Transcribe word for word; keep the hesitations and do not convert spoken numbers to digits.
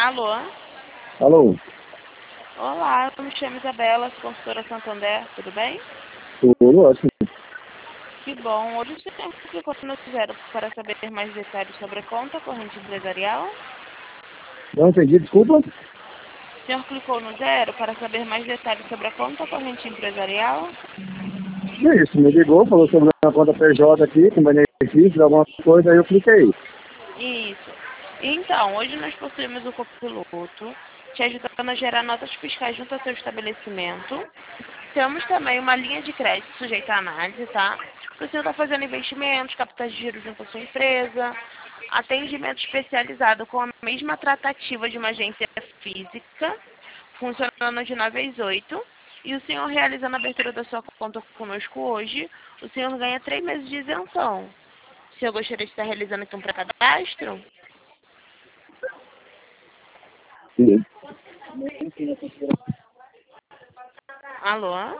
Alô? Alô? Olá, eu me chamo Isabela, sou consultora Santander, tudo bem? Tudo ótimo. Que bom. Hoje você tem que clicou no zero para saber mais detalhes sobre a conta corrente empresarial. Não entendi, desculpa. O senhor clicou no zero para saber mais detalhes sobre a conta corrente empresarial. É isso, me ligou, falou sobre a conta P J aqui, com benefícios, alguma coisa, aí eu cliquei. Isso. Então, hoje nós possuímos o copiloto, te ajudando a gerar notas fiscais junto ao seu estabelecimento. Temos também uma linha de crédito sujeita à análise, tá? O senhor está fazendo investimentos, capitais de giro junto à sua empresa, atendimento especializado com a mesma tratativa de uma agência física, funcionando de nove às oito. E o senhor realizando a abertura da sua conta conosco hoje, o senhor ganha três meses de isenção. O senhor gostaria de estar realizando aqui um pré-cadastro? Sim. Alô?